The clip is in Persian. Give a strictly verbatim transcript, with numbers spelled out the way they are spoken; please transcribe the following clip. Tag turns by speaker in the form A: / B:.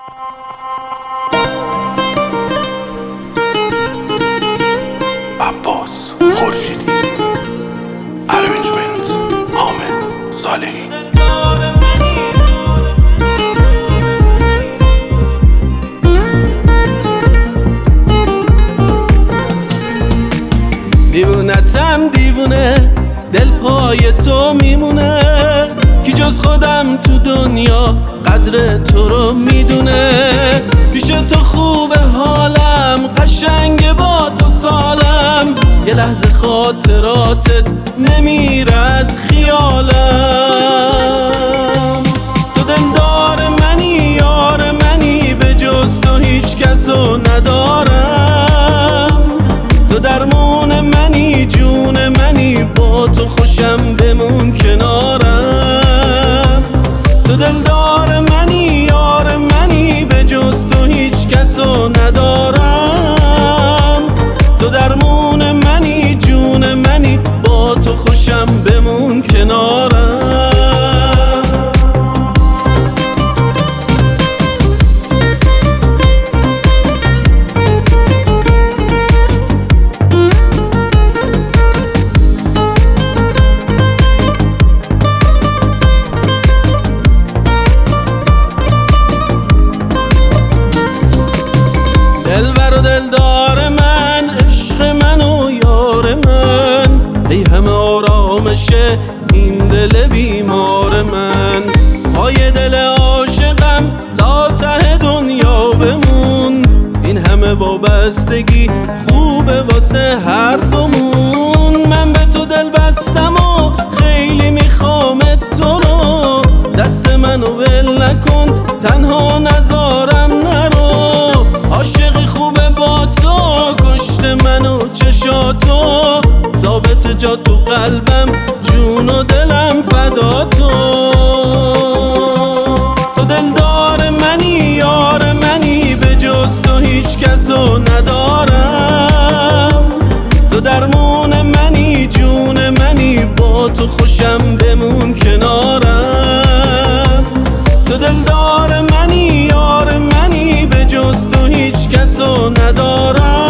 A: عباس خورشیدی، ارنجمنت حامد صالحی.
B: دیوونتم دیوونه، دل پای تو میمونه، کی جز خودم تو دنیا قدر تو رو میدونه. پیش تو خوبه حالم، قشنگ با تو سالم، یه لحظه خاطراتت نمیره از خیالم. تو دلدار منی، یار منی، به جز تو هیچ کسو ندارم. تو درمون منی، جون منی، با تو خوشم بمون کنارم. تو دلدار منی، یار منی، به جز تو هیچ کسو ندارم. تو درمون منی، جون منی، با تو خوشم بمون کنارم. دلبر و دلدار من، عشق من و یار من، ای همه آرامش این دل بیمار من. پای دل عاشقم تا ته دنیا بمون، این همه وابستگی خوبه واسه هر دومون. من به تو دل بستم و خیلی میخوام تو رو، دست منو ول نکن، تنها نذارم نرو. عاشقی خوبه با تو، کشت منو چشاتو، ثابت جا تو قلبم، جون و دلم فدا تو. تو دلدار منی، یار منی، به جز تو هیچ کسو ندارم. تو درمون منی، جون منی، با تو خوشم بمون کنارم. تو دلدار منی، یار منی، به جز تو هیچ کسو ندارم.